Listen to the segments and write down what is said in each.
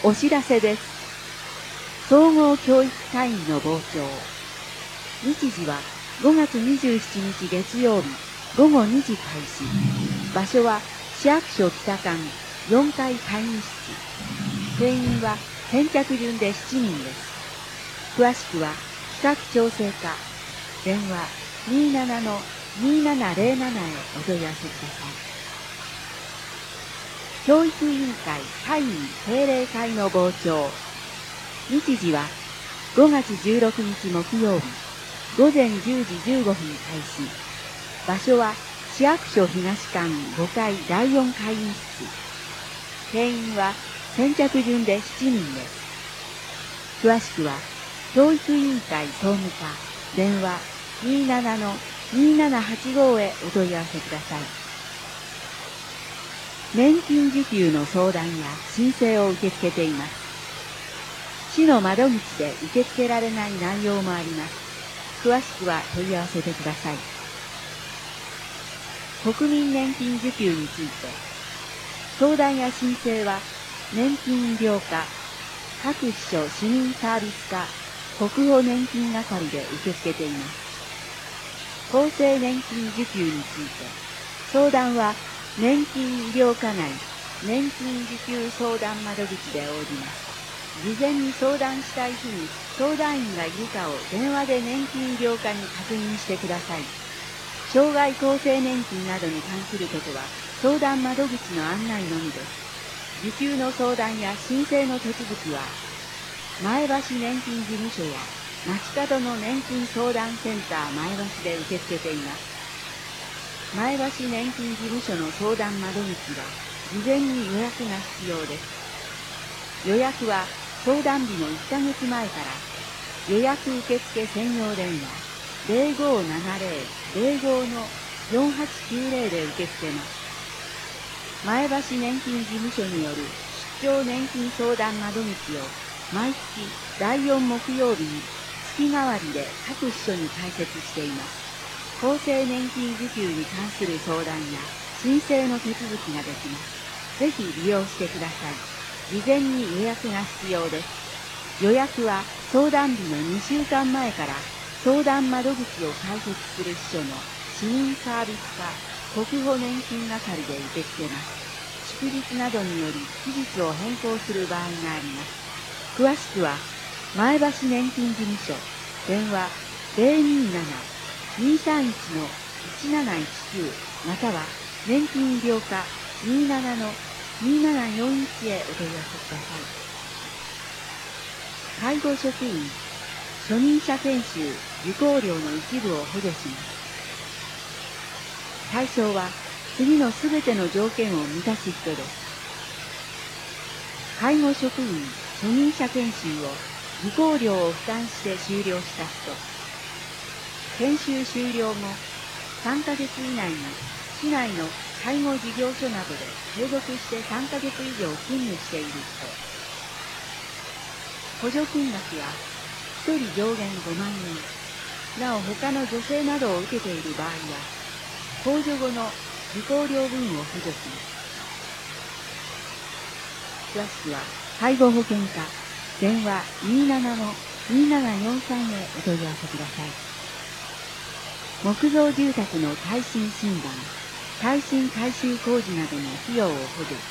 お知らせです。総合教育会議の傍聴。日時は5月27日月曜日午後2時開始。場所は市役所北館4階会議室。定員は先着順で7人です。詳しくは企画調整課電話 27-2707 へお問い合わせください。教育委員会会議定例会の傍聴。日時は5月16日木曜日午前10時15分開始。場所は市役所東館5階第4会議室。定員は先着順で7人です。詳しくは教育委員会総務課電話 27-2785 へお問い合わせください。年金受給の相談や申請を受け付けています。市の窓口で受け付けられない内容もあります。詳しくは問い合わせてください。国民年金受給について、相談や申請は年金医療課、各支所市民サービス課、国保年金係で受け付けています。厚生年金受給について、相談は年金医療課内年金受給相談窓口で応じます。事前に相談したい日に相談員がいるかを電話で年金医療課に確認してください。障害厚生年金などに関することは相談窓口の案内のみです。受給の相談や申請の手続きは前橋年金事務所や街角の年金相談センター前橋で受け付けています。前橋年金事務所の相談窓口は事前に予約が必要です。予約は相談日の1ヶ月前から予約受付専用電話 0570-05-4890 で受け付けます。前橋年金事務所による出張年金相談窓口を毎月第4木曜日に月替わりで各支所に開設しています。厚生年金受給に関する相談や申請の手続きができます。ぜひ利用してください。事前に予約が必要です。予約は相談日の2週間前から相談窓口を開設する支所の市民サービス課国保年金係で受け付けます。祝日などにより期日を変更する場合があります。詳しくは前橋年金事務所電話 027-231-1719 または年金医療課 27-2741 へお問い合わせください。介護職員初任者研修受講料の一部を補助します。対象は次のすべての条件を満たす人です。介護職員初任者研修を受講料を負担して修了した人、研修終了後3ヶ月以内に市内の介護事業所などで継続して3ヶ月以上勤務している人、補助金額は1人上限5万円、なお他の助成などを受けている場合は控除後の受講料分を補助します。詳しくは介護保険課電話 27-2743 へお問い合わせください。木造住宅の耐震診断、耐震改修工事などの費用を補助。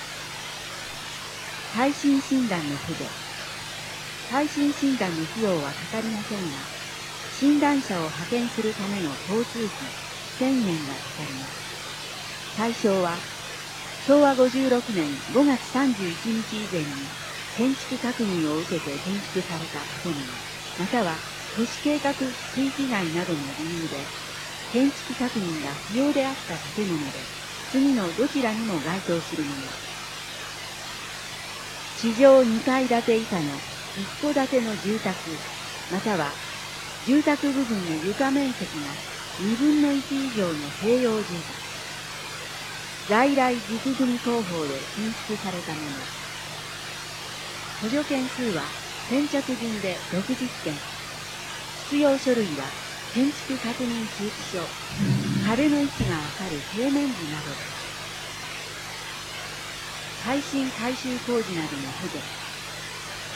耐震診断の補助。耐震診断の費用はかかりませんが、診断者を派遣するための交通費1000円がかかります。対象は昭和56年5月31日以前に建築確認を受けて建築された建物、または都市計画区域内などの理由で建築確認が不要であった建物で次のどちらにも該当するもの。地上2階建て以下の一戸建ての住宅、または住宅部分の床面積が2分の1以上の併用住宅。在来軸組工法で建築されたもの。補助件数は先着順で60件。必要書類は建築確認通知書、壁の位置がわかる平面図などです。耐震改修工事などの補助。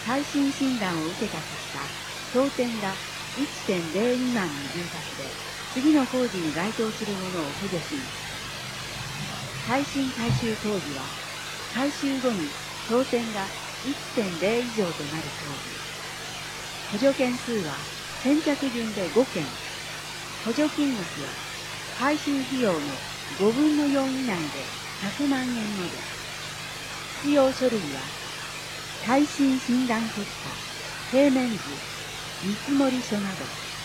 耐震診断を受けた結果、当店が 1.0 未満の住宅で、次の工事に該当するものを補助します。耐震改修工事は、改修後に当店が 1.0 以上となる工事。補助件数は先着順で5件。補助金額は改修費用の5分の4以内で100万円まで。必要書類は、耐震診断結果、平面図、見積書など。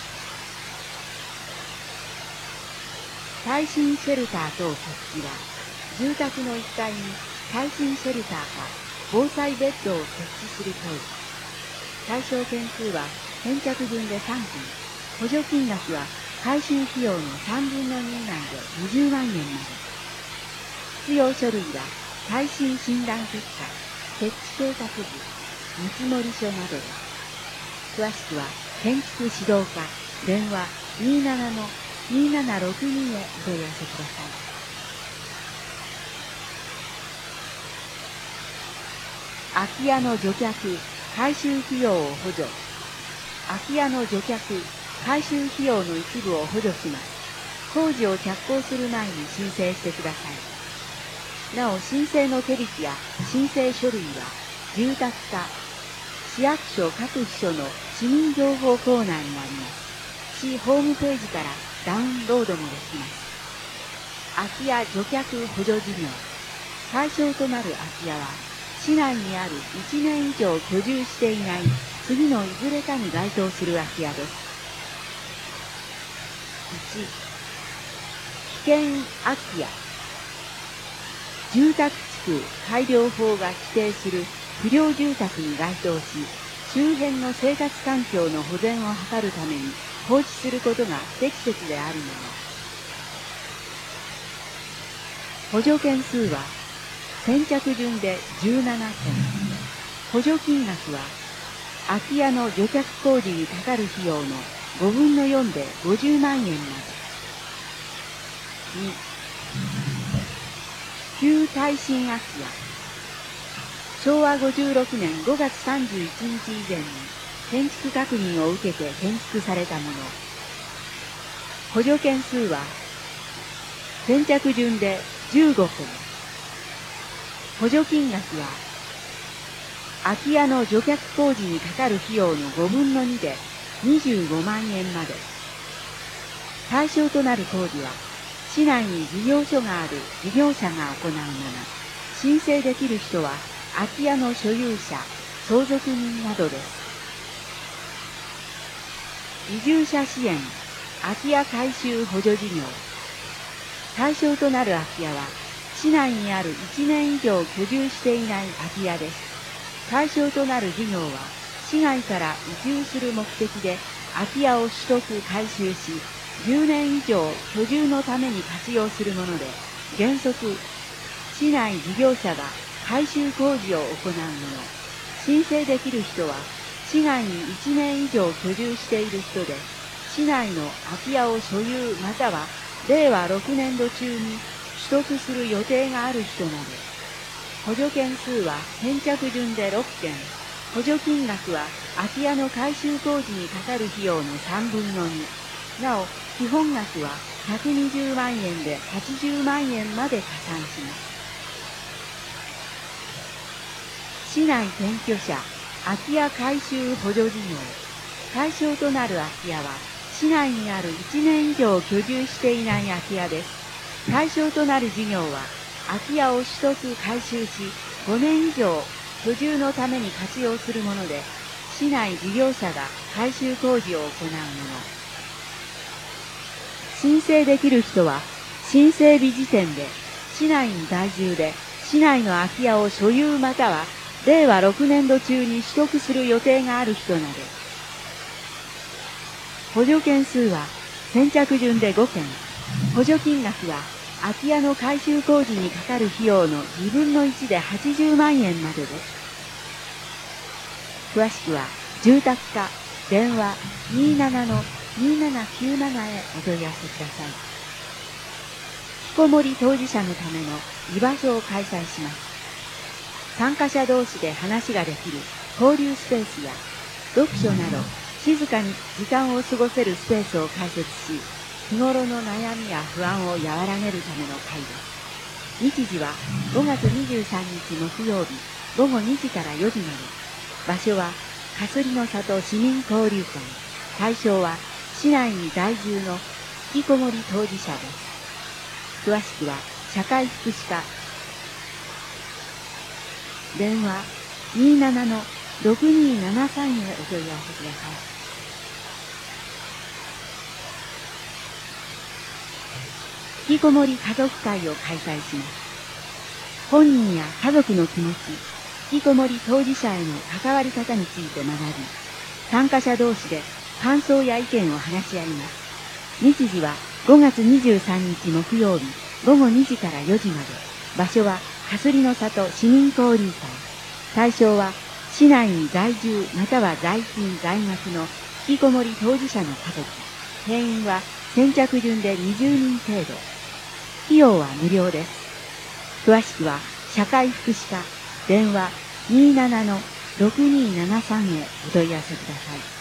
耐震シェルター等設置は、住宅の1階に耐震シェルターか防災ベッドを設置する工事。対象件数は先着順で3件。補助金額は改修費用の3分の2以内で20万円まで。必要書類は耐震診断結果、設置計画図、見積書などです。詳しくは建築指導課電話 27-2762 へお問い合わせください。空き家の除却、改修費用を補助。空き家の除却、改修費用の一部を補助します。工事を着工する前に申請してください。なお、申請の手引きや申請書類は、住宅課、市役所各秘書の市民情報コーナーにあります。市ホームページからダウンロードもできます。空き家除却補助事業。対象となる空き家は、市内にある1年以上居住していない次のいずれかに該当する空き家です。1、危険空き家。住宅地区改良法が規定する不良住宅に該当し、周辺の生活環境の保全を図るために放置することが不適切であるもの。補助件数は先着順で17件。補助金額は空き家の除却工事にかかる費用の5分の4で50万円まで。2、旧耐震空き家。昭和56年5月31日以前に建築確認を受けて建築されたもの。補助件数は先着順で15件。補助金額は空き家の除却工事にかかる費用の5分の2で25万円まで。対象となる工事は市内に事業所がある事業者が行うもの。申請できる人は空き家の所有者、相続人などです。移住者支援、空き家改修補助事業。対象となる空き家は市内にある1年以上居住していない空き家です。対象となる事業は、市外から移住する目的で空き家を取得・改修し、10年以上居住のために活用するもので、原則、市内事業者が改修工事を行うもの。申請できる人は、市外に1年以上居住している人で、市内の空き家を所有または令和6年度中に取得する予定がある人など。補助件数は先着順で6件。補助金額は空き家の改修工事にかかる費用の3分の2。なお、基本額は120万円で80万円まで加算します。市内転居者、空き家改修補助事業。対象となる空き家は、市内にある1年以上居住していない空き家です。対象となる事業は、空き家を取得・改修し、5年以上居住のために活用するもので、市内事業者が改修工事を行うもの。申請できる人は、申請日時点で、市内に在住で、市内の空き家を所有または、令和6年度中に取得する予定がある人など。補助件数は、先着順で5件。補助金額は、空き家の改修工事にかかる費用の2分の1で80万円までです。詳しくは、住宅課、電話 27-2797 へお問い合わせください。引きこもり当事者のための居場所を開催します。参加者同士で話ができる交流スペースや読書など静かに時間を過ごせるスペースを開設し、日頃の悩みや不安を和らげるための会です。日時は5月23日木曜日午後2時から4時まで。場所はかすりの里市民交流館。対象は市内に在住の引きこもり当事者です。詳しくは社会福祉課。電話27-6273へお問い合わせください。引きこもり家族会を開催します。本人や家族の気持ち、引きこもり当事者への関わり方について学び、参加者同士で感想や意見を話し合います。日時は5月23日木曜日午後2時から4時まで。場所はかすりの里市民交流会。対象は市内に在住または在勤在学の引きこもり当事者の家族。定員は先着順で20人程度。費用は無料です。詳しくは社会福祉課電話27-6273へお問い合わせください。